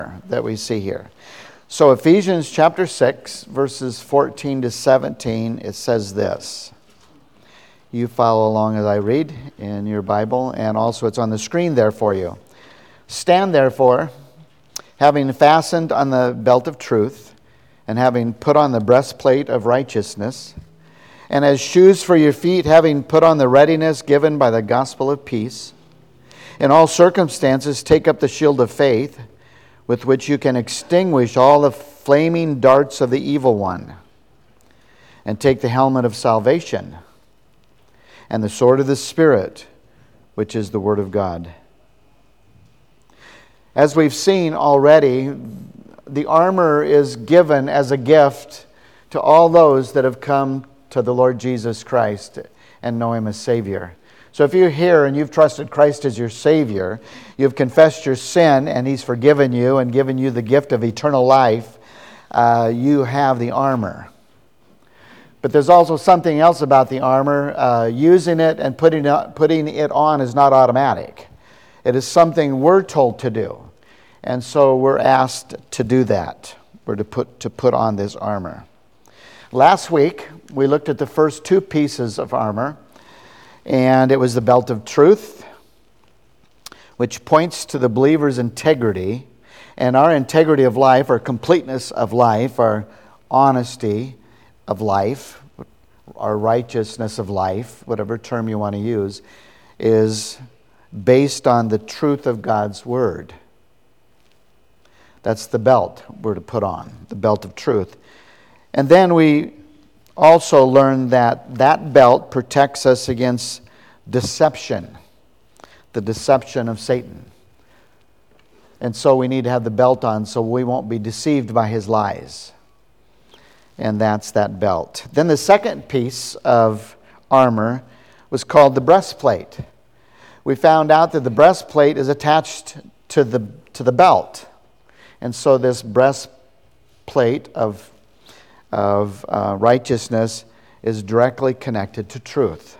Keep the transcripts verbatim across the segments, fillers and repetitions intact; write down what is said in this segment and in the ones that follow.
that we see here. So Ephesians chapter six, verses fourteen to seventeen, it says this. You follow along as I read in your Bible, and also it's on the screen there for you. Stand therefore, having fastened on the belt of truth, and having put on the breastplate of righteousness, and as shoes for your feet, having put on the readiness given by the gospel of peace. In all circumstances, take up the shield of faith, with which you can extinguish all the flaming darts of the evil one, and take the helmet of salvation, and the sword of the Spirit, which is the Word of God. As we've seen already, the armor is given as a gift to all those that have come to the Lord Jesus Christ and know Him as Savior. So if you're here and you've trusted Christ as your Savior, you've confessed your sin and He's forgiven you and given you the gift of eternal life, uh, you have the armor. But there's also something else about the armor. Uh, using it and putting it, putting it on is not automatic. It is something we're told to do. And so we're asked to do that. We're to put, to put on this armor. Last week, we looked at the first two pieces of armor. And it was the belt of truth, which points to the believer's integrity. And our integrity of life, our completeness of life, our honesty of life, our righteousness of life, whatever term you want to use, is based on the truth of God's Word. That's the belt we're to put on, the belt of truth. And then we also learned that that belt protects us against deception, the deception of Satan. And so we need to have the belt on so we won't be deceived by his lies. And that's that belt. Then the second piece of armor was called the breastplate. We found out that the breastplate is attached to the to the belt. And so this breastplate of, of uh, righteousness is directly connected to truth.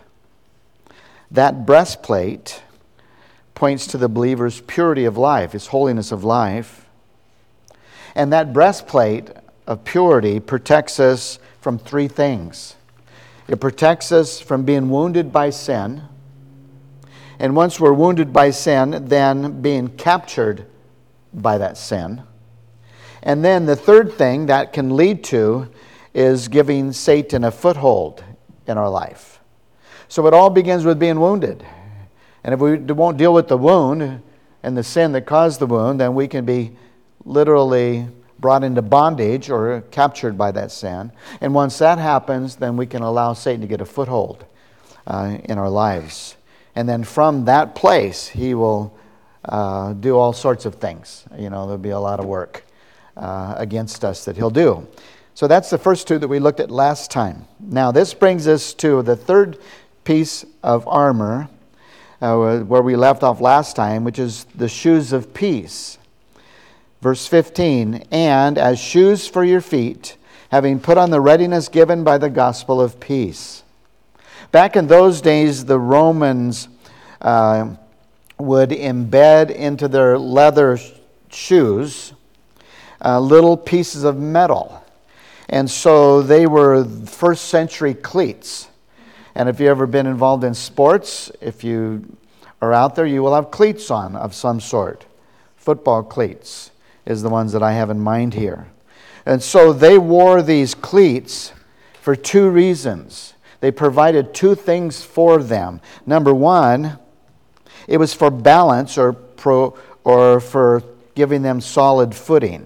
That breastplate points to the believer's purity of life, his holiness of life. And that breastplate of purity protects us from three things. It protects us from being wounded by sin. And once we're wounded by sin, then being captured by that sin. And then the third thing that can lead to is giving Satan a foothold in our life. So it all begins with being wounded. And if we won't deal with the wound and the sin that caused the wound, then we can be literally brought into bondage or captured by that sin. And once that happens, then we can allow Satan to get a foothold uh, in our lives. And then from that place, he will uh, do all sorts of things. You know, there'll be a lot of work uh, against us that he'll do. So that's the first two that we looked at last time. Now this brings us to the third piece of armor, uh, where we left off last time, which is the shoes of peace. Verse fifteen, and as shoes for your feet, having put on the readiness given by the gospel of peace. Back in those days, the Romans uh, would embed into their leather shoes uh, little pieces of metal. And so they were first century cleats. And if you've ever been involved in sports, if you are out there, you will have cleats on of some sort. Football cleats is the ones that I have in mind here. And so they wore these cleats for two reasons. They provided two things for them. Number one, it was for balance or pro, or for giving them solid footing.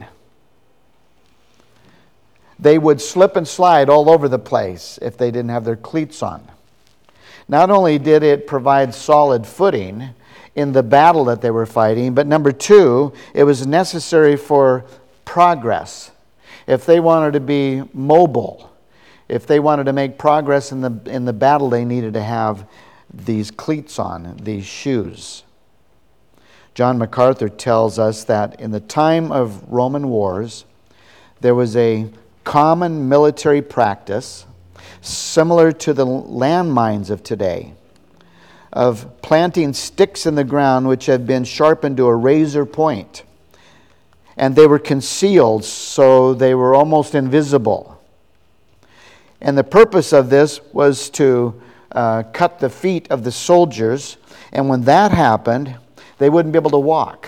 They would slip and slide all over the place if they didn't have their cleats on. Not only did it provide solid footing in the battle that they were fighting, but number two, it was necessary for progress. If they wanted to be mobile, if they wanted to make progress in the in the battle, they needed to have these cleats on, these shoes. John MacArthur tells us that in the time of Roman wars, there was a common military practice similar to the landmines of today, of planting sticks in the ground which had been sharpened to a razor point. and they were concealed, so they were almost invisible. And the purpose of this was to uh, cut the feet of the soldiers, and when that happened, they wouldn't be able to walk.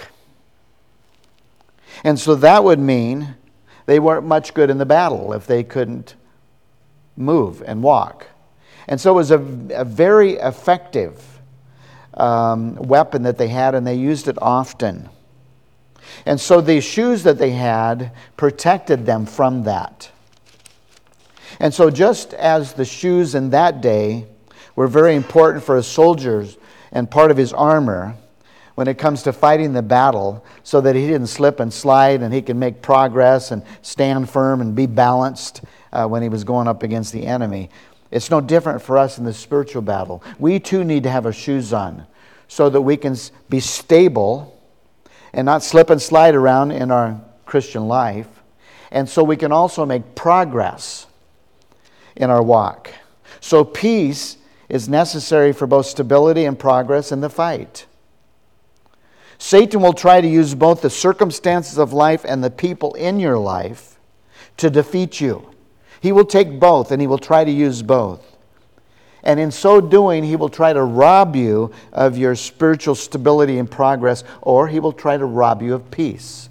And so that would mean they weren't much good in the battle if they couldn't move and walk. And so it was a, a very effective um, weapon that they had, and they used it often. And so the shoes that they had protected them from that. And so just as the shoes in that day were very important for a soldier and part of his armor when it comes to fighting the battle, so that he didn't slip and slide and he could make progress and stand firm and be balanced uh, when he was going up against the enemy. It's no different for us in the spiritual battle. We too need to have our shoes on so that we can be stable and not slip and slide around in our Christian life, and so we can also make progress in our walk. So peace is necessary for both stability and progress in the fight. Satan will try to use both the circumstances of life and the people in your life to defeat you. He will take both, and he will try to use both. And in so doing, he will try to rob you of your spiritual stability and progress, or he will try to rob you of peace.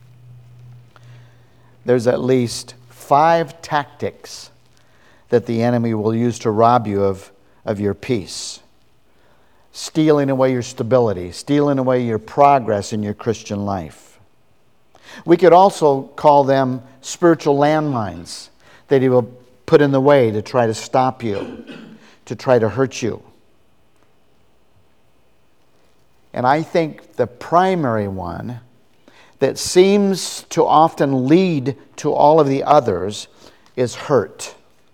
There's at least five tactics that the enemy will use to rob you of, of your peace. Stealing away your stability, stealing away your progress in your Christian life. We could also call them spiritual landmines that he will put in the way to try to stop you, to try to hurt you. And I think the primary one that seems to often lead to all of the others is hurt.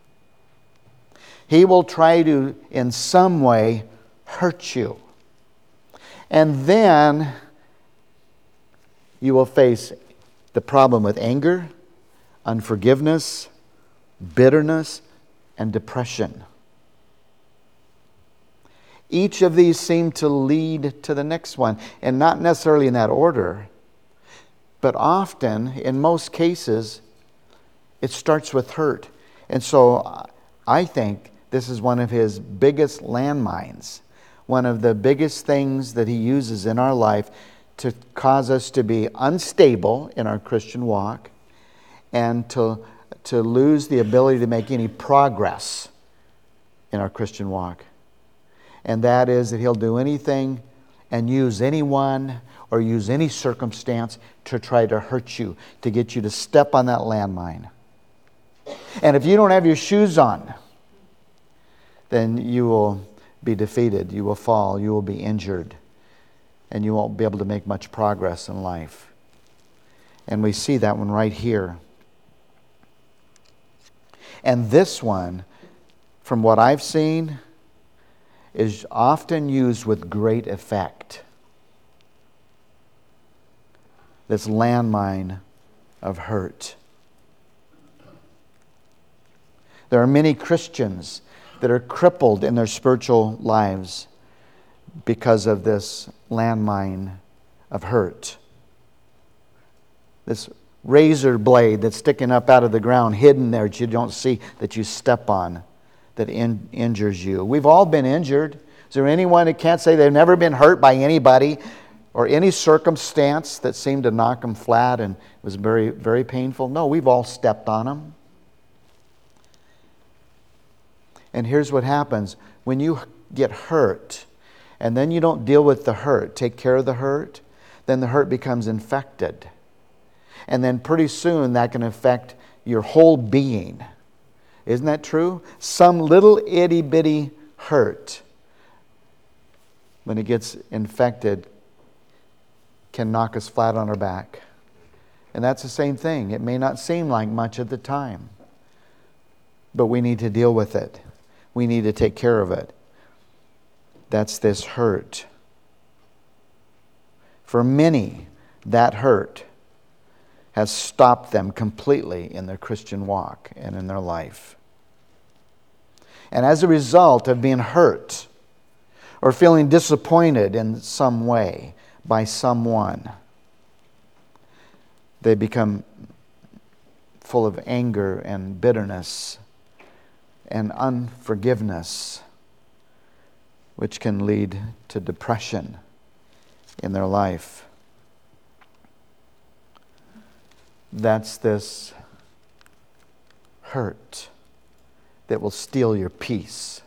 He will try to, in some way, hurt you. And then you will face the problem with anger, unforgiveness, bitterness, and depression. Each of these seem to lead to the next one, and not necessarily in that order, but often, in most cases, it starts with hurt. And so I think this is one of his biggest landmines, one of the biggest things that he uses in our life to cause us to be unstable in our Christian walk and to, to lose the ability to make any progress in our Christian walk. And that is that he'll do anything and use anyone or use any circumstance to try to hurt you, to get you to step on that landmine. And if you don't have your shoes on, then you will be defeated, you will fall, you will be injured, and you won't be able to make much progress in life. And we see that one right here. And this one, from what I've seen, is often used with great effect. This landmine of hurt. There are many Christians that are crippled in their spiritual lives because of this landmine of hurt. This razor blade that's sticking up out of the ground, hidden there that you don't see, that you step on, that in, injures you. We've all been injured. Is there anyone that can't say they've never been hurt by anybody or any circumstance that seemed to knock them flat and was very, very painful? No, we've all stepped on them. And here's what happens. When you get hurt, and then you don't deal with the hurt, take care of the hurt, then the hurt becomes infected. And then pretty soon that can affect your whole being. Isn't that true? Some little itty-bitty hurt, when it gets infected, can knock us flat on our back. And that's the same thing. It may not seem like much at the time, but we need to deal with it. We need to take care of it. That's this hurt. For many, that hurt has stopped them completely in their Christian walk and in their life. And as a result of being hurt or feeling disappointed in some way by someone, they become full of anger and bitterness and unforgiveness, which can lead to depression in their life. That's this hurt that will steal your peace.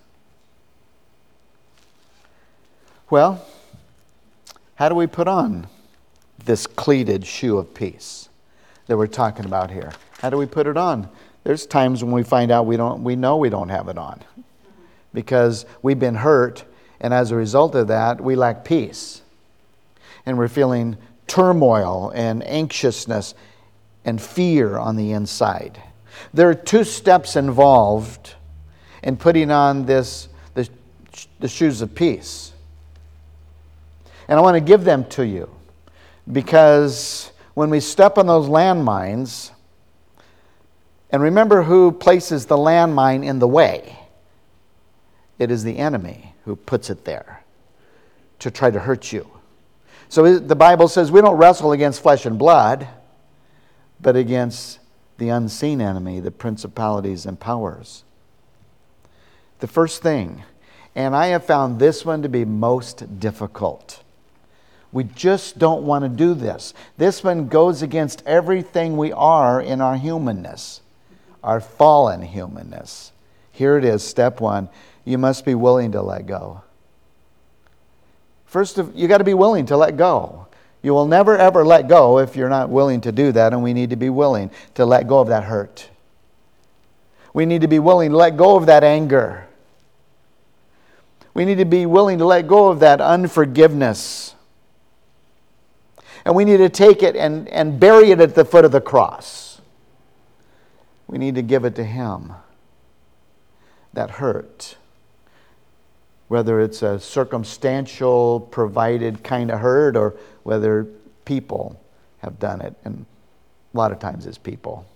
Well, how do we put on this cleated shoe of peace that we're talking about here? How do we put it on? There's times when we find out we don't, we know we don't have it on because we've been hurt, and as a result of that, we lack peace. And we're feeling turmoil and anxiousness and fear on the inside. There are two steps involved in putting on this the, the shoes of peace. And I want to give them to you because when we step on those landmines, and remember who places the landmine in the way. It is the enemy who puts it there to try to hurt you. So the Bible says we don't wrestle against flesh and blood, but against the unseen enemy, the principalities and powers. The first thing, and I have found this one to be most difficult. We just don't want to do this. This one goes against everything we are in our humanness, our fallen humanness. Here it is, step one. You must be willing to let go. First, you got to be willing to let go. You will never ever let go if you're not willing to do that, and we need to be willing to let go of that hurt. We need to be willing to let go of that anger. We need to be willing to let go of that unforgiveness. And we need to take it and, and bury it at the foot of the cross. We need to give it to Him. That hurt. Whether it's a circumstantial, provided kind of hurt, or whether people have done it. And a lot of times it's people.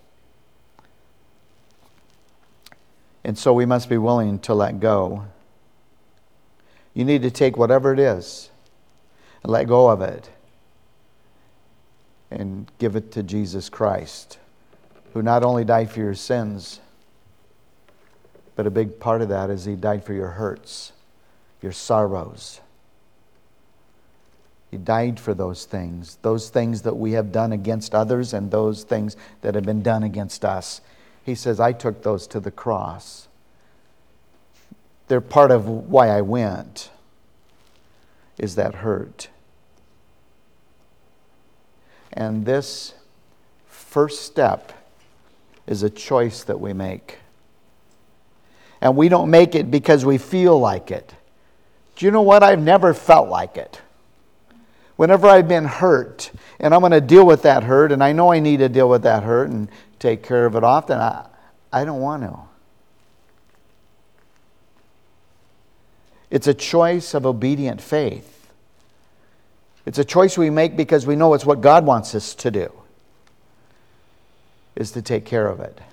And so we must be willing to let go. You need to take whatever it is and let go of it and give it to Jesus Christ, who not only died for your sins, but a big part of that is He died for your hurts, your sorrows. He died for those things, those things that we have done against others and those things that have been done against us. He says, I took those to the cross. They're part of why I went, is that hurt. And this first step is a choice that we make. And we don't make it because we feel like it. Do you know what? I've never felt like it. Whenever I've been hurt, and I'm going to deal with that hurt, and I know I need to deal with that hurt and take care of it often, I, I don't want to. It's a choice of obedient faith. It's a choice we make because we know it's what God wants us to do, is to take care of it.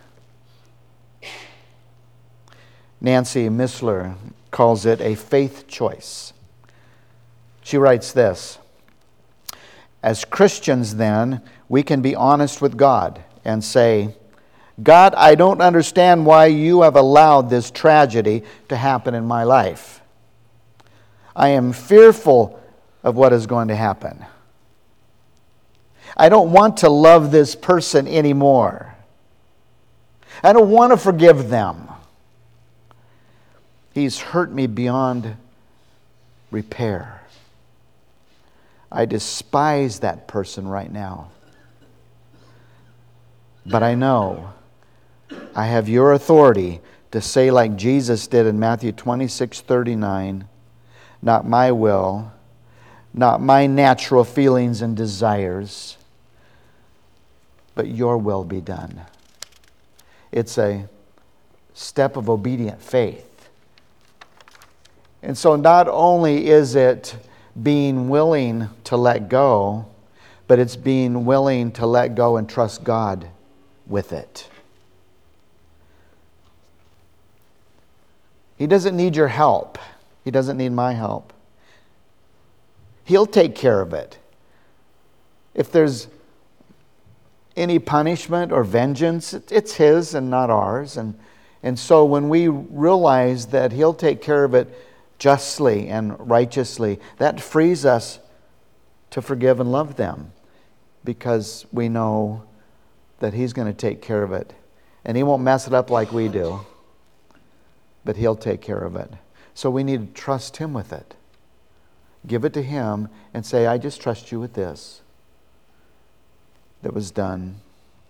Nancy Missler calls it a faith choice. She writes this: as Christians, then, we can be honest with God and say, God, I don't understand why you have allowed this tragedy to happen in my life. I am fearful of what is going to happen. I don't want to love this person anymore. I don't want to forgive them. He's hurt me beyond repair. I despise that person right now. But I know I have your authority to say, like Jesus did in Matthew twenty-six thirty-nine, not my will, not my natural feelings and desires, but your will be done. It's a step of obedient faith. And so not only is it being willing to let go, but it's being willing to let go and trust God with it. He doesn't need your help. He doesn't need my help. He'll take care of it. If there's any punishment or vengeance. It's His and not ours. And, and so when we realize that He'll take care of it justly and righteously, that frees us to forgive and love them, because we know that He's going to take care of it. And He won't mess it up like we do, but He'll take care of it. So we need to trust Him with it. Give it to Him and say, I just trust you with this that was done.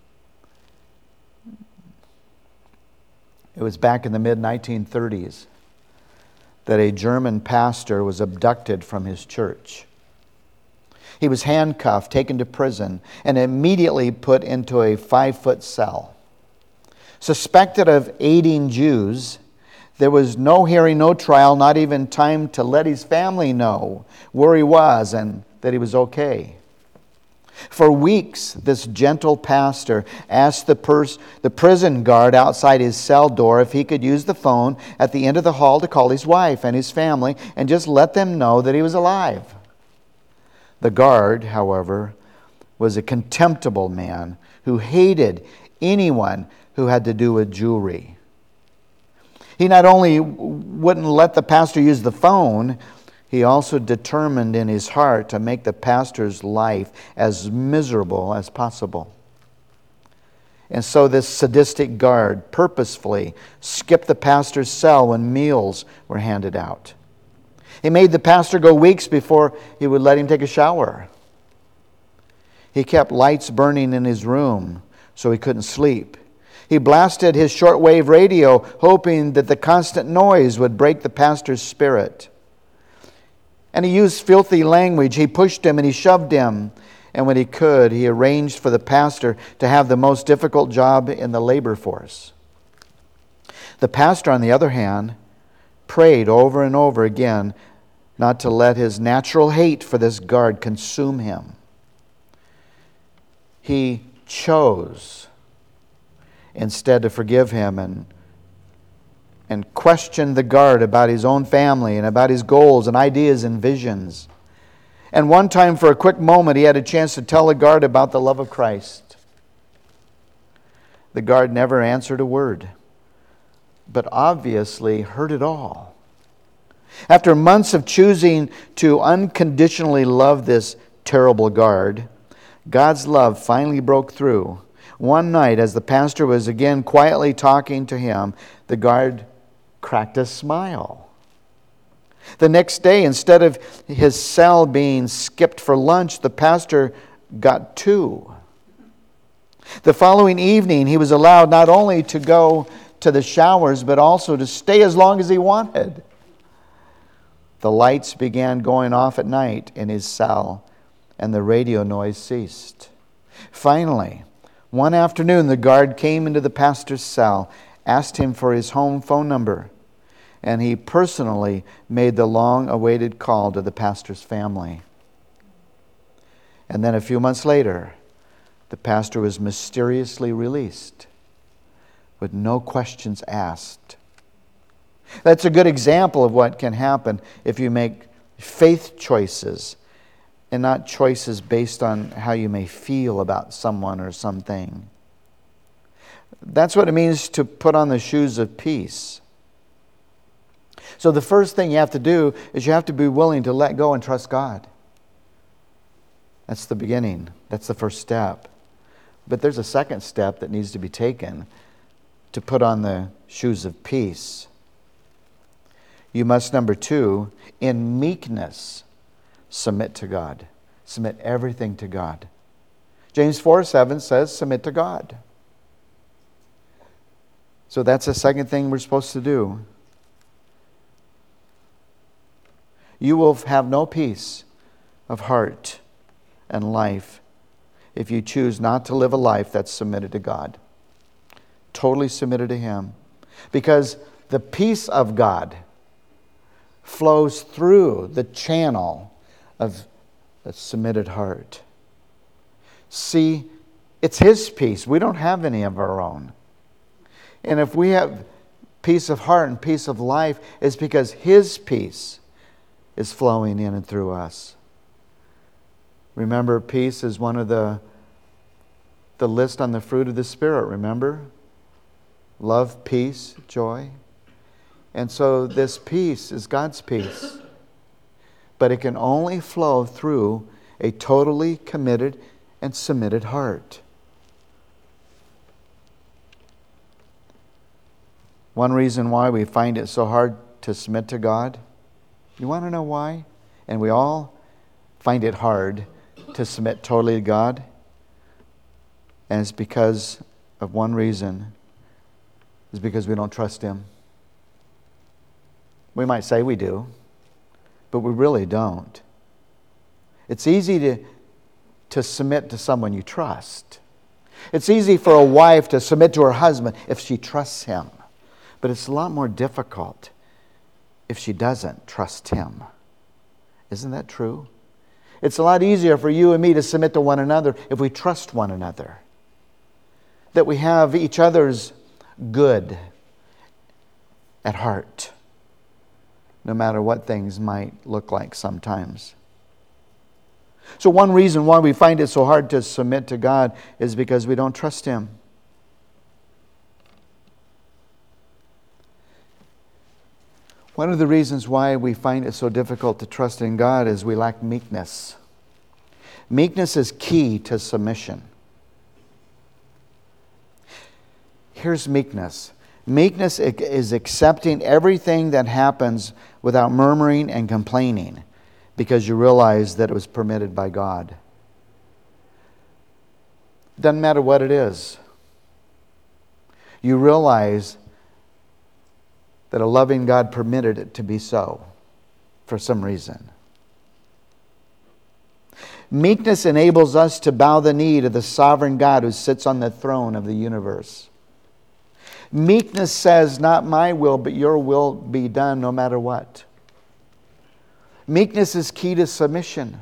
It was back in the mid nineteen thirties that a German pastor was abducted from his church. He was handcuffed, taken to prison, and immediately put into a five-foot cell. Suspected of aiding Jews, there was no hearing, no trial, not even time to let his family know where he was and that he was okay. For weeks, this gentle pastor asked the, pers- the prison guard outside his cell door if he could use the phone at the end of the hall to call his wife and his family and just let them know that he was alive. The guard, however, was a contemptible man who hated anyone who had to do with jewelry. He not only wouldn't let the pastor use the phone, he also determined in his heart to make the pastor's life as miserable as possible. And so this sadistic guard purposefully skipped the pastor's cell when meals were handed out. He made the pastor go weeks before he would let him take a shower. He kept lights burning in his room so he couldn't sleep. He blasted his shortwave radio, hoping that the constant noise would break the pastor's spirit. And he used filthy language. He pushed him and he shoved him. And when he could, he arranged for the pastor to have the most difficult job in the labor force. The pastor, on the other hand, prayed over and over again not to let his natural hate for this guard consume him. He chose instead to forgive him and, and question the guard about his own family and about his goals and ideas and visions. And one time, for a quick moment, he had a chance to tell the guard about the love of Christ. The guard never answered a word, but obviously heard it all. After months of choosing to unconditionally love this terrible guard, God's love finally broke through. One night, as the pastor was again quietly talking to him, the guard cracked a smile. The next day, instead of his cell being skipped for lunch, the pastor got two. The following evening, he was allowed not only to go to the showers, but also to stay as long as he wanted. The lights began going off at night in his cell, and the radio noise ceased. Finally, one afternoon, the guard came into the pastor's cell, asked him for his home phone number, and he personally made the long-awaited call to the pastor's family. And then a few months later, the pastor was mysteriously released with no questions asked. That's a good example of what can happen if you make faith choices and not choices based on how you may feel about someone or something. That's what it means to put on the shoes of peace. So the first thing you have to do is you have to be willing to let go and trust God. That's the beginning. That's the first step. But there's a second step that needs to be taken to put on the shoes of peace. You must, number two, in meekness, submit to God. Submit everything to God. James four seven says, submit to God. So that's the second thing we're supposed to do. You will have no peace of heart and life if you choose not to live a life that's submitted to God. Totally submitted to Him. Because the peace of God flows through the channel of a submitted heart. See, it's His peace. We don't have any of our own. And if we have peace of heart and peace of life, it's because His peace is flowing in and through us. Remember, peace is one of the the list on the fruit of the Spirit, remember? Love, peace, joy. And so this peace is God's peace. But it can only flow through a totally committed and submitted heart. One reason why we find it so hard to submit to God, you want to know why? And we all find it hard to submit totally to God. And it's because of one reason. It's because we don't trust Him. We might say we do, but we really don't. It's easy to, to submit to someone you trust. It's easy for a wife to submit to her husband if she trusts him. But it's a lot more difficult if she doesn't trust him. Isn't that true? It's a lot easier for you and me to submit to one another if we trust one another. That we have each other's good at heart, no matter what things might look like sometimes. So one reason why we find it so hard to submit to God is because we don't trust Him. One of the reasons why we find it so difficult to trust in God is we lack meekness. Meekness is key to submission. Here's meekness. Meekness is accepting everything that happens without murmuring and complaining because you realize that it was permitted by God. Doesn't matter what it is. You realize that a loving God permitted it to be so for some reason. Meekness enables us to bow the knee to the sovereign God who sits on the throne of the universe. Meekness says, not my will, but your will be done no matter what. Meekness is key to submission.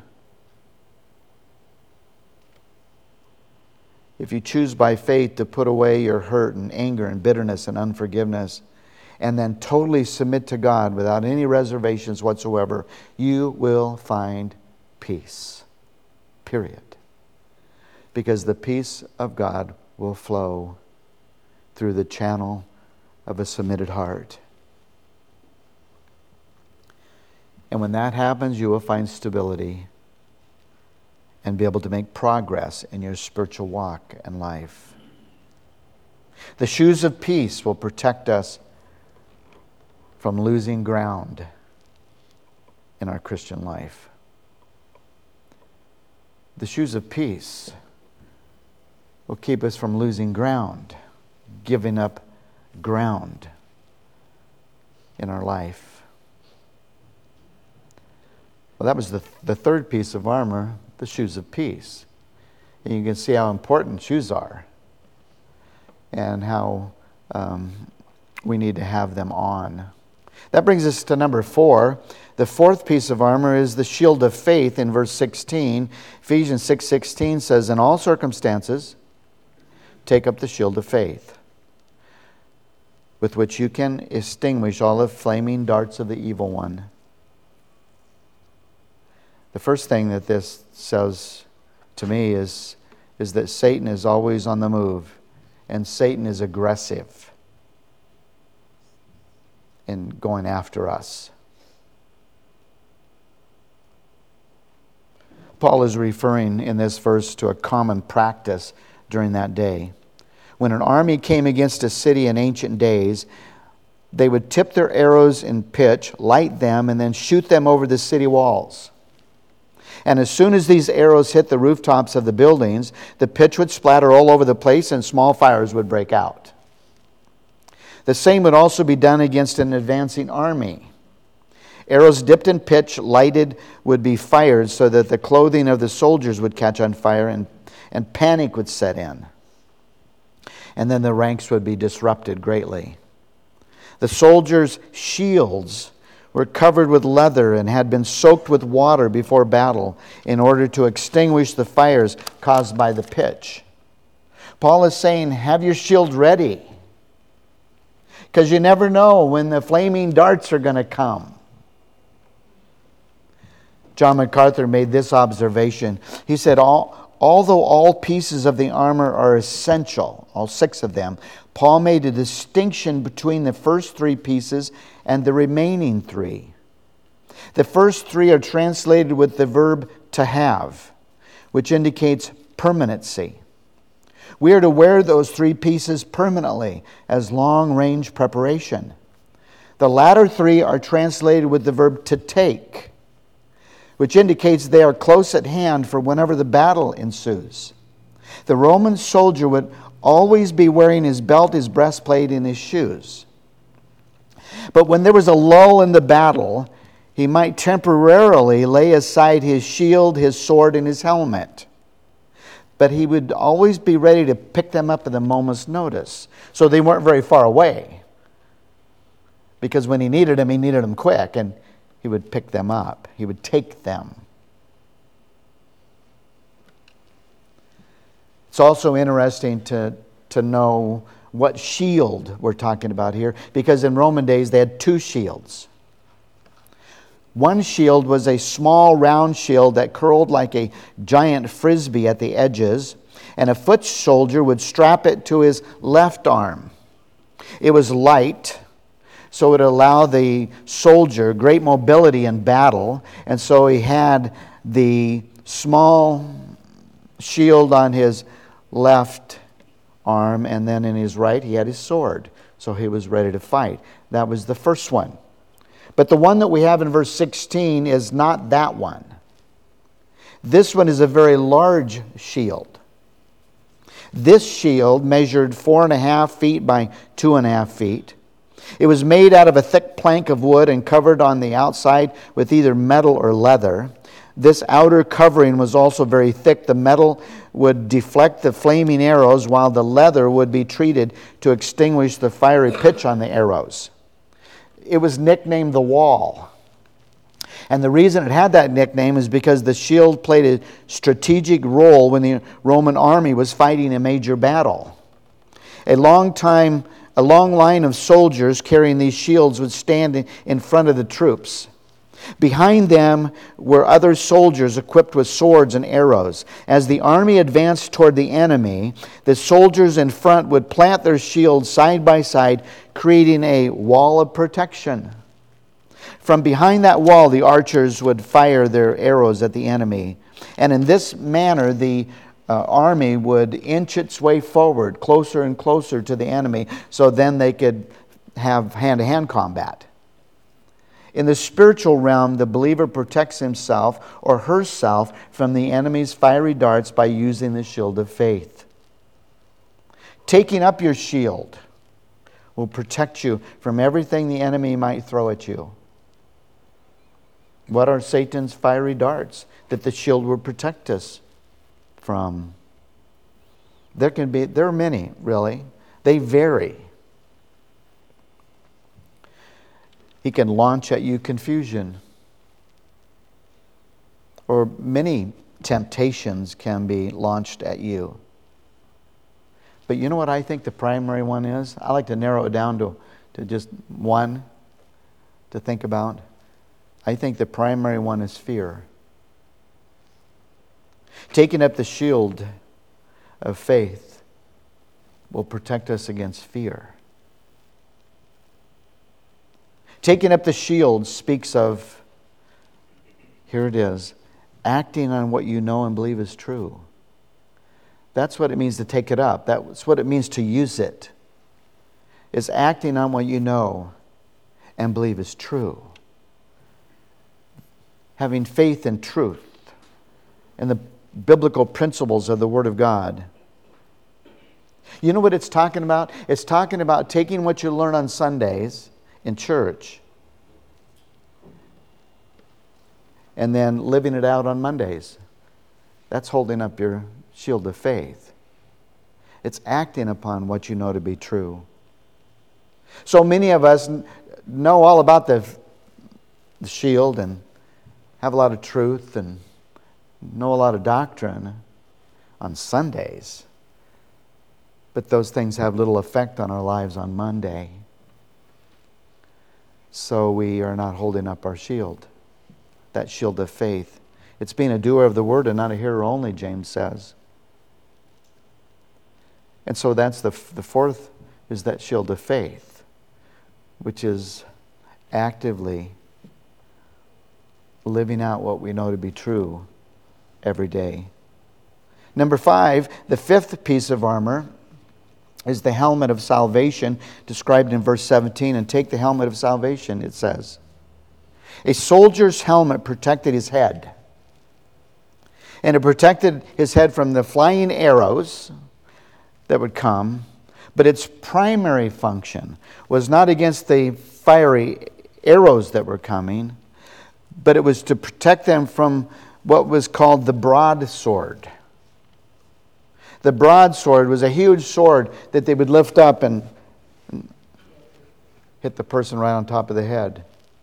If you choose by faith to put away your hurt and anger and bitterness and unforgiveness, and then totally submit to God without any reservations whatsoever, you will find peace. Period. Because the peace of God will flow through the channel of a submitted heart. And when that happens, you will find stability and be able to make progress in your spiritual walk and life. The shoes of peace will protect us from losing ground in our Christian life. The shoes of peace will keep us from losing ground, giving up ground in our life. Well, that was the, the third piece of armor, the shoes of peace. And you can see how important shoes are and how um, we need to have them on. That brings us to number four. The fourth piece of armor is the shield of faith in verse sixteen. Ephesians six sixteen says, in all circumstances, take up the shield of faith, with which you can extinguish all the flaming darts of the evil one. The first thing that this says to me is, is that Satan is always on the move, and Satan is aggressive in going after us. Paul is referring in this verse to a common practice during that day. When an army came against a city in ancient days, they would tip their arrows in pitch, light them, and then shoot them over the city walls. And as soon as these arrows hit the rooftops of the buildings, the pitch would splatter all over the place and small fires would break out. The same would also be done against an advancing army. Arrows dipped in pitch, lighted, would be fired so that the clothing of the soldiers would catch on fire and, and panic would set in. And then the ranks would be disrupted greatly. The soldiers' shields were covered with leather and had been soaked with water before battle in order to extinguish the fires caused by the pitch. Paul is saying, have your shield ready, because you never know when the flaming darts are going to come. John MacArthur made this observation. He said, all, although all pieces of the armor are essential, all six of them, Paul made a distinction between the first three pieces and the remaining three. The first three are translated with the verb to have, which indicates permanency. We are to wear those three pieces permanently as long-range preparation. The latter three are translated with the verb to take, which indicates they are close at hand for whenever the battle ensues. The Roman soldier would always be wearing his belt, his breastplate, and his shoes. But when there was a lull in the battle, he might temporarily lay aside his shield, his sword, and his helmet. But he would always be ready to pick them up at a moment's notice. So they weren't very far away. Because when he needed them, he needed them quick, and he would pick them up. He would take them. It's also interesting to, to know what shield we're talking about here, because in Roman days they had two shields. One shield was a small round shield that curled like a giant frisbee at the edges, and a foot soldier would strap it to his left arm. It was light, so it allowed the soldier great mobility in battle, and so he had the small shield on his left arm, and then in his right he had his sword, so he was ready to fight. That was the first one. But the one that we have in verse sixteen is not that one. This one is a very large shield. This shield measured four and a half feet by two and a half feet. It was made out of a thick plank of wood and covered on the outside with either metal or leather. This outer covering was also very thick. The metal would deflect the flaming arrows, while the leather would be treated to extinguish the fiery pitch on the arrows. It was nicknamed the Wall. And the reason it had that nickname is because the shield played a strategic role when the Roman army was fighting a major battle. A long time, a long line of soldiers carrying these shields would stand in front of the troops. Behind them were other soldiers equipped with swords and arrows. As the army advanced toward the enemy, the soldiers in front would plant their shields side by side, creating a wall of protection. From behind that wall, the archers would fire their arrows at the enemy. And in this manner, the uh, army would inch its way forward, closer and closer to the enemy, so then they could have hand-to-hand combat. In the spiritual realm, the believer protects himself or herself from the enemy's fiery darts by using the shield of faith. Taking up your shield will protect you from everything the enemy might throw at you. What are Satan's fiery darts that the shield will protect us from? There can be, there are many, really. They vary. He can launch at you confusion. Or many temptations can be launched at you. But you know what I think the primary one is? I like to narrow it down to, to just one to think about. I think the primary one is fear. Taking up the shield of faith will protect us against fear. Taking up the shield speaks of, here it is, acting on what you know and believe is true. That's what it means to take it up. That's what it means to use it. Is acting on what you know and believe is true. Having faith in truth and the biblical principles of the Word of God. You know what it's talking about? It's talking about taking what you learn on Sundays in church and then living it out on Mondays. That's holding up your shield of faith. It's acting upon what you know to be true. So many of us know all about the, the shield and have a lot of truth and know a lot of doctrine on Sundays. But those things have little effect on our lives on Monday. So we are not holding up our shield. That shield of faith It's being a doer of the word and not a hearer only, James says. And so that's the, the fourth is that shield of faith, which is actively living out what we know to be true every day. Number five, the fifth piece of armor is the helmet of salvation, described in verse seventeen. And take the helmet of salvation, it says. A soldier's helmet protected his head. And it protected his head from the flying arrows that would come. But its primary function was not against the fiery arrows that were coming, but it was to protect them from what was called the broadsword. The broadsword was a huge sword that they would lift up and hit the person right on top of the head.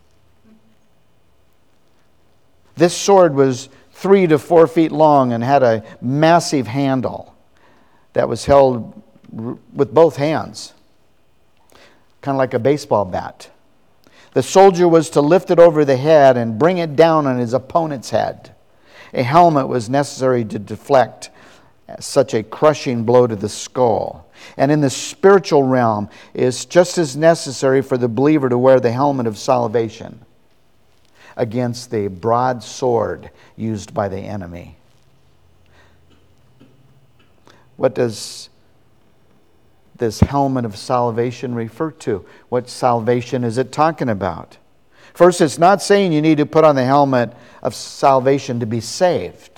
This sword was three to four feet long and had a massive handle that was held with both hands, kind of like a baseball bat. The soldier was to lift it over the head and bring it down on his opponent's head. A helmet was necessary to deflect such a crushing blow to the skull. And in the spiritual realm, it's just as necessary for the believer to wear the helmet of salvation against the broad sword used by the enemy. What does this helmet of salvation refer to? What salvation is it talking about? First, it's not saying you need to put on the helmet of salvation to be saved.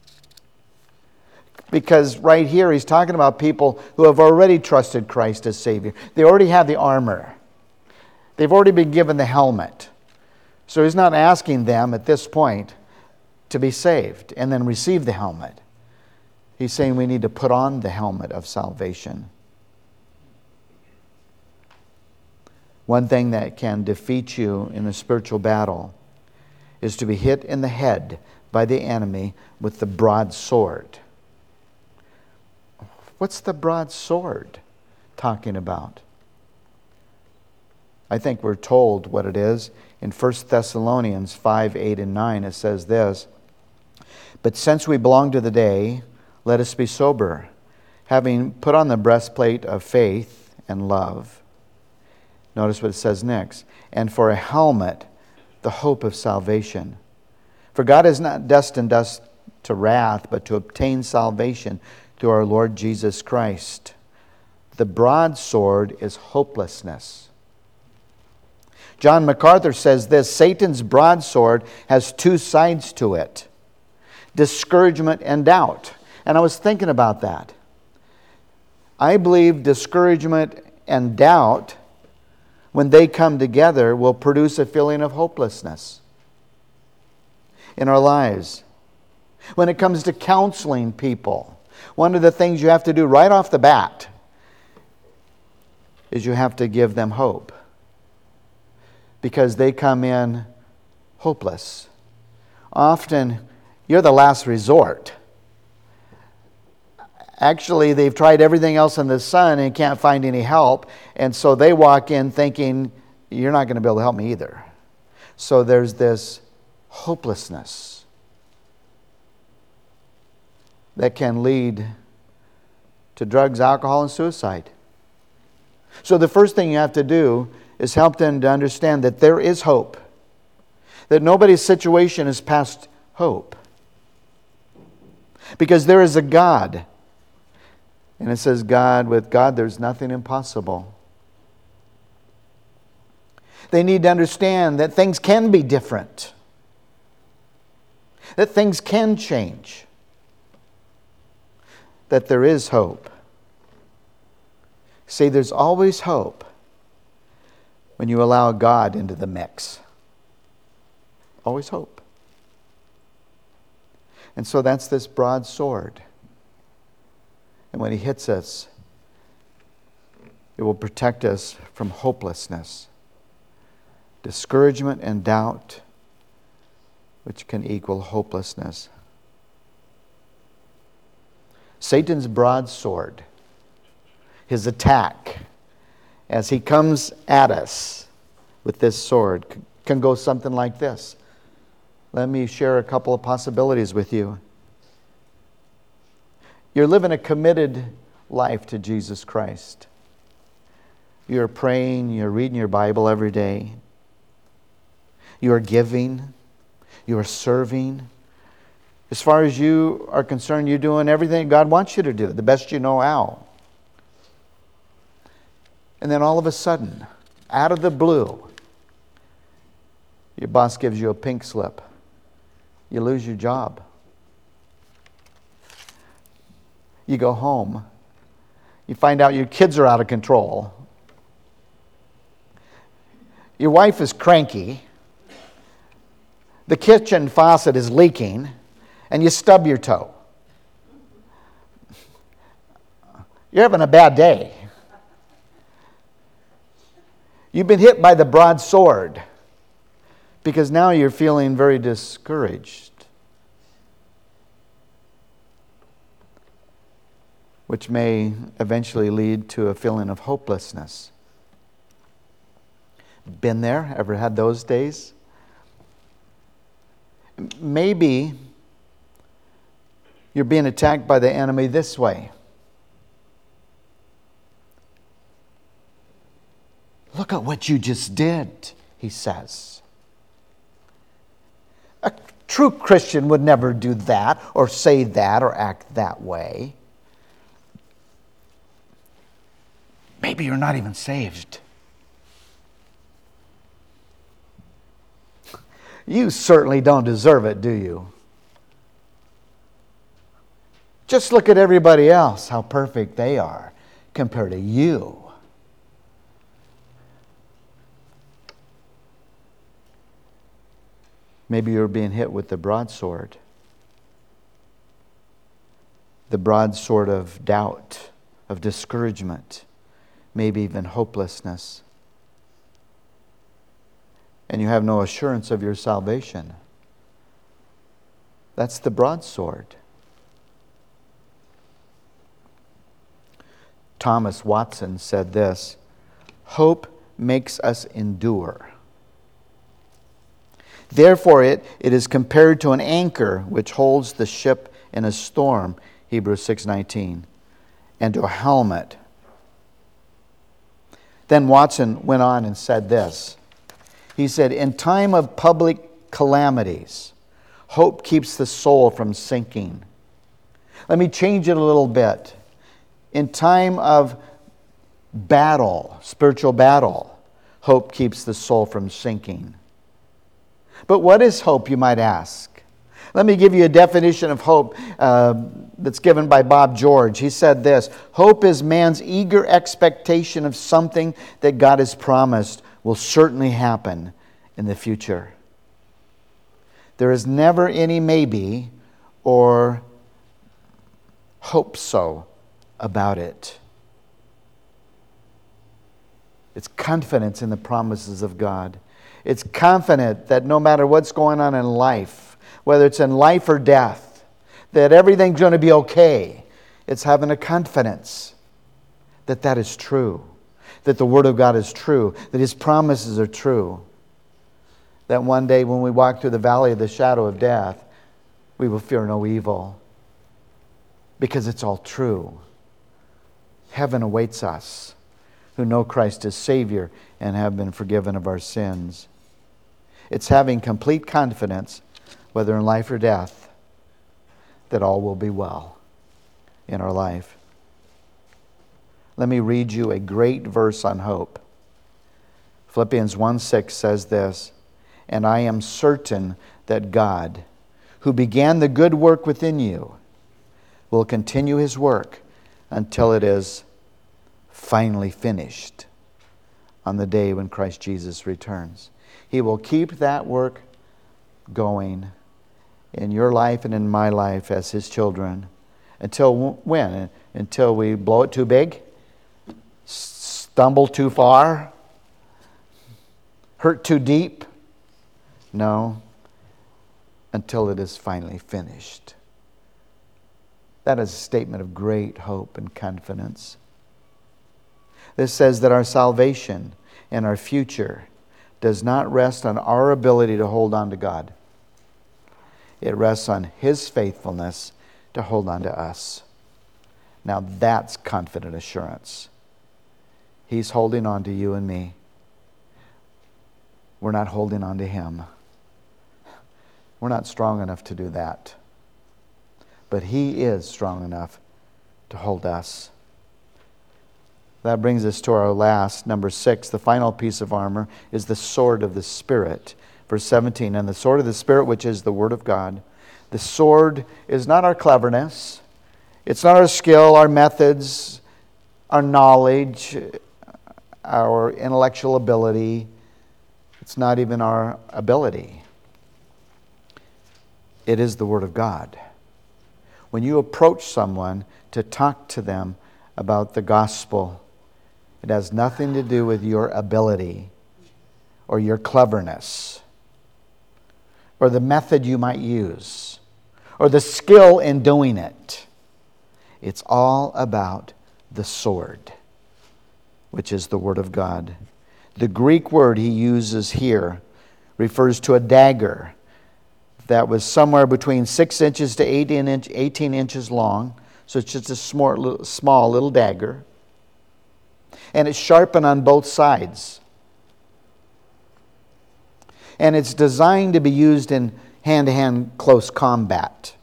Because right here he's talking about people who have already trusted Christ as Savior. They already have the armor. They've already been given the helmet. So he's not asking them at this point to be saved and then receive the helmet. He's saying we need to put on the helmet of salvation. One thing that can defeat you in a spiritual battle is to be hit in the head by the enemy with the broadsword. What's the broadsword talking about? I think we're told what it is. In First Thessalonians five, eight, and nine, it says this, "But since we belong to the day, let us be sober, having put on the breastplate of faith and love." Notice what it says next. "And for a helmet, the hope of salvation. For God has not destined us to wrath, but to obtain salvation through our Lord Jesus Christ." The broadsword is hopelessness. John MacArthur says this, Satan's broadsword has two sides to it: discouragement and doubt. And I was thinking about that. I believe discouragement and doubt, when they come together, will produce a feeling of hopelessness in our lives. When it comes to counseling people, one of the things you have to do right off the bat is you have to give them hope. Because they come in hopeless. Often, you're the last resort. Actually, they've tried everything else in the sun and can't find any help. And so they walk in thinking, you're not going to be able to help me either. So there's this hopelessness that can lead to drugs, alcohol, and suicide. So the first thing you have to do is help them to understand that there is hope. That nobody's situation is past hope. Because there is a God. And it says, God, with God there's nothing impossible. They need to understand that things can be different. That things can change. That there is hope. See, there's always hope when you allow God into the mix. Always hope. And so that's this broadsword. And when He hits us, it will protect us from hopelessness, discouragement, and doubt, which can equal hopelessness. Satan's broadsword, his attack, as he comes at us with this sword, can go something like this. let me share a couple of possibilities with you. You're living a committed life to Jesus Christ. You're praying, you're reading your Bible every day. You are giving, you are serving. As far as you are concerned, you're doing everything God wants you to do, the best you know how. And then all of a sudden, out of the blue, your boss gives you a pink slip. You lose your job. You go home. You find out your kids are out of control. Your wife is cranky. The kitchen faucet is leaking, and you stub your toe. You're having a bad day. You've been hit by the broadsword because now you're feeling very discouraged, which may eventually lead to a feeling of hopelessness. Been there? Ever had those days? Maybe you're being attacked by the enemy this way. Look at what you just did, he says. A true Christian would never do that or say that or act that way. Maybe you're not even saved. You certainly don't deserve it, do you? Just look at everybody else, how perfect they are compared to you. Maybe you're being hit with the broadsword. The broadsword of doubt, of discouragement, maybe even hopelessness. And you have no assurance of your salvation. That's the broadsword. Thomas Watson said this, "Hope makes us endure. Therefore it, it is compared to an anchor which holds the ship in a storm," Hebrews six nineteen, "and to a helmet." Then Watson went on and said this. He said, "In time of public calamities, hope keeps the soul from sinking." Let me change it a little bit. In time of battle, spiritual battle, hope keeps the soul from sinking. But what is hope, you might ask? Let me give you a definition of hope uh, that's given by Bob George. He said this, "Hope is man's eager expectation of something that God has promised will certainly happen in the future. There is never any maybe or hope so about it." It's confidence in the promises of God. It's confident that no matter what's going on in life, whether it's in life or death, that everything's going to be okay. It's having a confidence that that is true, that the Word of God is true, that His promises are true, that one day when we walk through the valley of the shadow of death, we will fear no evil, because it's all true. Heaven awaits us who know Christ as Savior and have been forgiven of our sins. It's having complete confidence, whether in life or death, that all will be well in our life. Let me read you a great verse on hope. Philippians one six says this, "And I am certain that God, who began the good work within you, will continue His work until it is finally finished on the day when Christ Jesus returns." He will keep that work going in your life and in my life as His children. Until when? Until we blow it too big? Stumble too far? Hurt too deep? No. Until it is finally finished. That is a statement of great hope and confidence. This says that our salvation and our future does not rest on our ability to hold on to God. It rests on His faithfulness to hold on to us. Now that's confident assurance. He's holding on to you and me. We're not holding on to Him. We're not strong enough to do that. But He is strong enough to hold us. That brings us to our last, number six, the final piece of armor is the sword of the Spirit. Verse seventeen, and the sword of the Spirit, which is the Word of God. The sword is not our cleverness. It's not our skill, our methods, our knowledge, our intellectual ability. It's not even our ability. It is the Word of God. When you approach someone to talk to them about the gospel, it has nothing to do with your ability or your cleverness or the method you might use or the skill in doing it. It's all about the sword, which is the Word of God. The Greek word he uses here refers to a dagger that was somewhere between six inches to eighteen, inch, eighteen inches long. So it's just a small, small little dagger. And it's sharpened on both sides. And it's designed to be used in hand-to-hand close combat.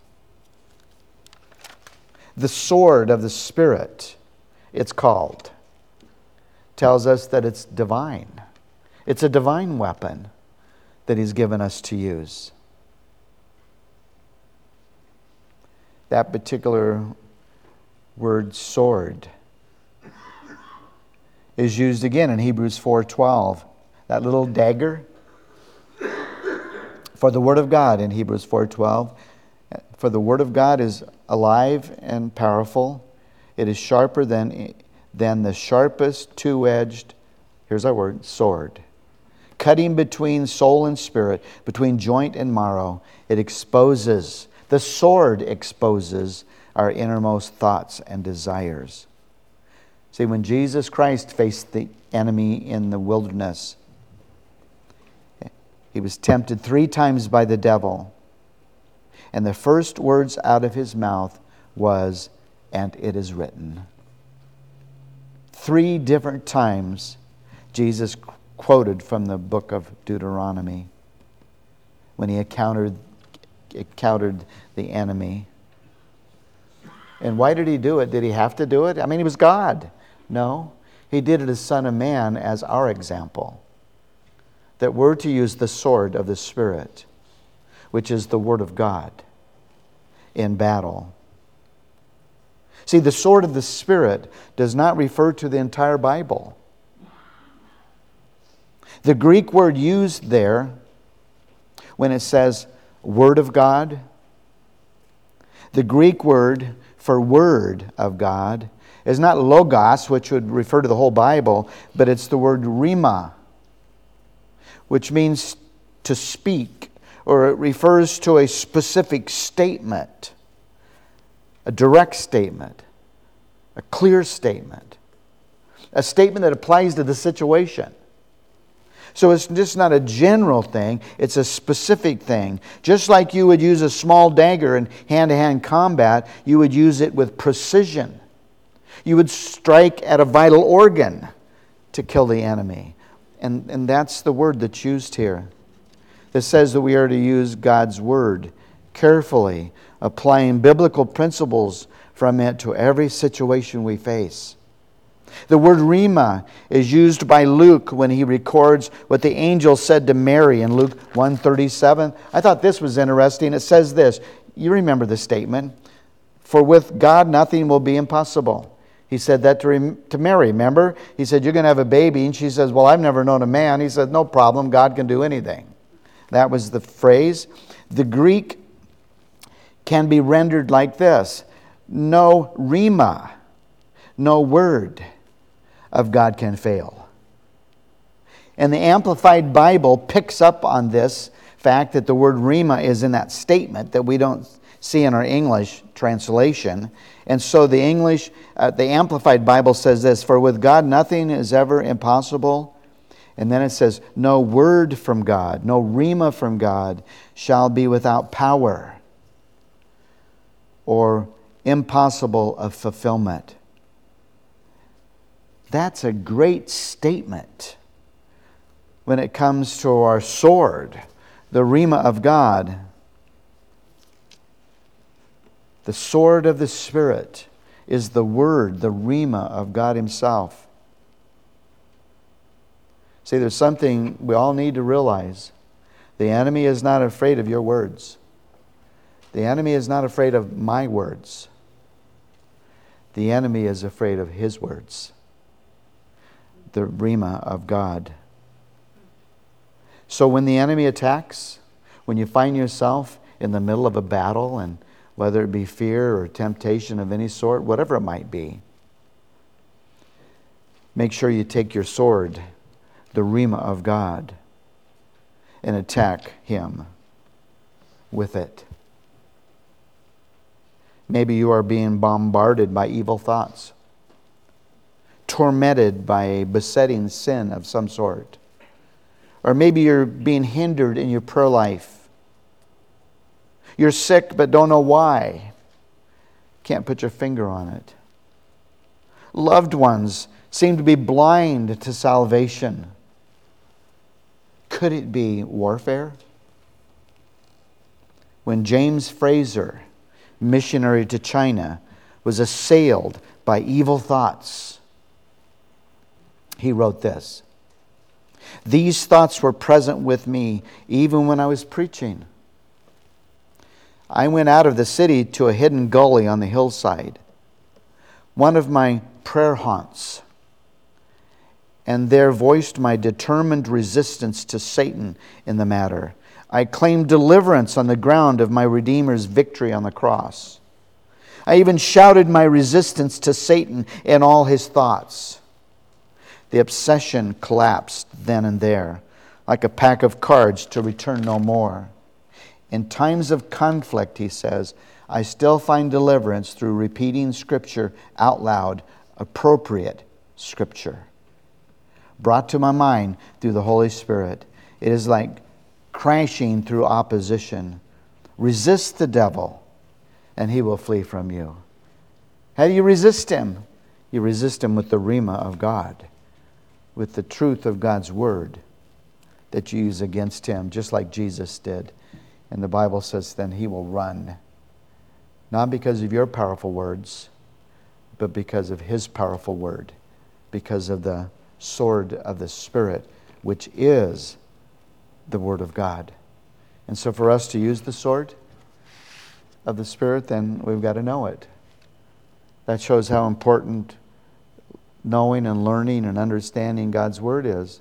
The sword of the Spirit, it's called, tells us that it's divine. It's a divine weapon that He's given us to use. That particular word sword is used again in Hebrews four twelve. That little dagger for the Word of God in Hebrews four twelve. For the Word of God is alive and powerful. It is sharper than, than the sharpest two-edged, here's our word, sword. Cutting between soul and spirit, between joint and marrow. It exposes, the sword exposes our innermost thoughts and desires. See, when Jesus Christ faced the enemy in the wilderness, He was tempted three times by the devil. And the first words out of His mouth was, "And it is written." Three different times Jesus quoted from the book of Deuteronomy when He encountered, encountered the enemy. And why did He do it? Did He have to do it? I mean, He was God. No. He did it as Son of Man as our example. That we're to use the sword of the Spirit, which is the Word of God, in battle. See, the sword of the Spirit does not refer to the entire Bible. The Greek word used there, when it says Word of God, the Greek word for Word of God is not logos, which would refer to the whole Bible, but it's the word rhema, which means to speak, or it refers to a specific statement, a direct statement, a clear statement, a statement that applies to the situation. So it's just not a general thing, it's a specific thing. Just like you would use a small dagger in hand-to-hand combat, you would use it with precision. You would strike at a vital organ to kill the enemy. And, and that's the word that's used here. It says that we are to use God's Word carefully, applying biblical principles from it to every situation we face. The word rhema is used by Luke when he records what the angel said to Mary in Luke one thirty-seven. I thought this was interesting. It says this. You remember the statement. For with God nothing will be impossible. He said that to, to Mary, remember? He said, you're going to have a baby. And she says, well, I've never known a man. He said, no problem. God can do anything. That was the phrase. The Greek can be rendered like this. No rhema, no word of God can fail. And the Amplified Bible picks up on this fact that the word rhema is in that statement that we don't see in our English translation. And so the English, uh, the Amplified Bible says this, for with God nothing is ever impossible. And then it says, no word from God, no rhema from God shall be without power or impossible of fulfillment. That's a great statement when it comes to our sword, the rhema of God, the sword of the Spirit is the word, the rhema of God Himself. See, there's something we all need to realize. The enemy is not afraid of your words. The enemy is not afraid of my words. The enemy is afraid of His words, the rhema of God. So when the enemy attacks, when you find yourself in the middle of a battle, and whether it be fear or temptation of any sort, whatever it might be, make sure you take your sword, the rhema of God, and attack him with it. Maybe you are being bombarded by evil thoughts, tormented by a besetting sin of some sort. Or maybe you're being hindered in your prayer life. You're sick but don't know why. Can't put your finger on it. Loved ones seem to be blind to salvation. Could it be warfare? When James Fraser, missionary to China, was assailed by evil thoughts, he wrote this: "These thoughts were present with me even when I was preaching. I went out of the city to a hidden gully on the hillside, one of my prayer haunts, and there voiced my determined resistance to Satan in the matter. I claimed deliverance on the ground of my Redeemer's victory on the cross. I even shouted my resistance to Satan in all his thoughts. The obsession collapsed then and there, like a pack of cards to return no more. In times of conflict," he says, "I still find deliverance through repeating Scripture out loud, appropriate Scripture, brought to my mind through the Holy Spirit. It is like crashing through opposition. Resist the devil, and he will flee from you." How do you resist him? You resist him with the rhema of God, with the truth of God's word that you use against him, just like Jesus did. And the Bible says then he will run, not because of your powerful words, but because of his powerful word, because of the sword of the Spirit, which is the Word of God. And so for us to use the sword of the Spirit, then we've got to know it. That shows how important knowing and learning and understanding God's Word is,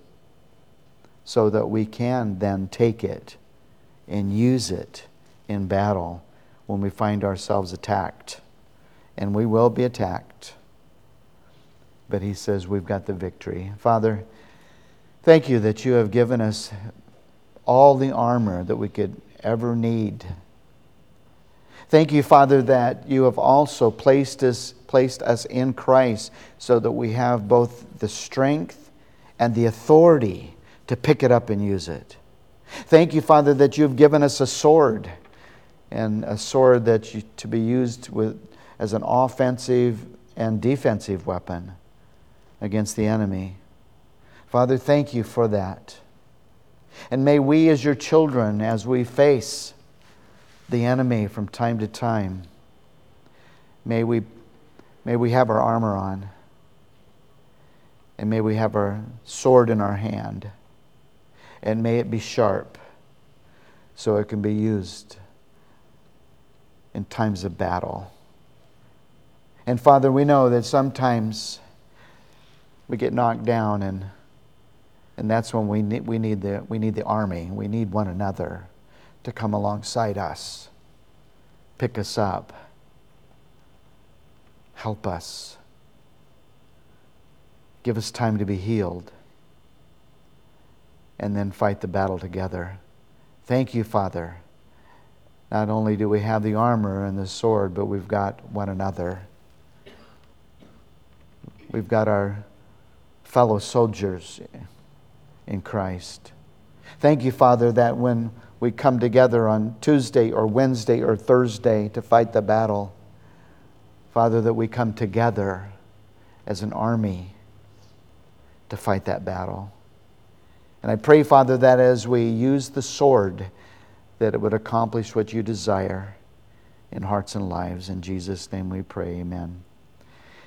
so that we can then take it and use it in battle when we find ourselves attacked. And we will be attacked. But he says we've got the victory. Father, thank you that you have given us all the armor that we could ever need. Thank you, Father, that you have also placed us, placed us in Christ so that we have both the strength and the authority to pick it up and use it. Thank you, Father, that you have given us a sword, and a sword that you, to be used with as an offensive and defensive weapon against the enemy. Father, thank you for that. And may we as your children, as we face the enemy from time to time, may we, may we have our armor on, and may we have our sword in our hand, and may it be sharp so it can be used in times of battle. And Father, we know that sometimes we get knocked down, and and that's when we need we need the we need the army. We need one another to come alongside us, pick us up, help us, give us time to be healed, and then fight the battle together. Thank you, Father. Not only do we have the armor and the sword, but we've got one another. We've got our fellow soldiers in Christ. Thank you, Father, that when we come together on Tuesday or Wednesday or Thursday to fight the battle, Father, that we come together as an army to fight that battle. And I pray, Father, that as we use the sword, that it would accomplish what you desire in hearts and lives. In Jesus' name we pray, amen.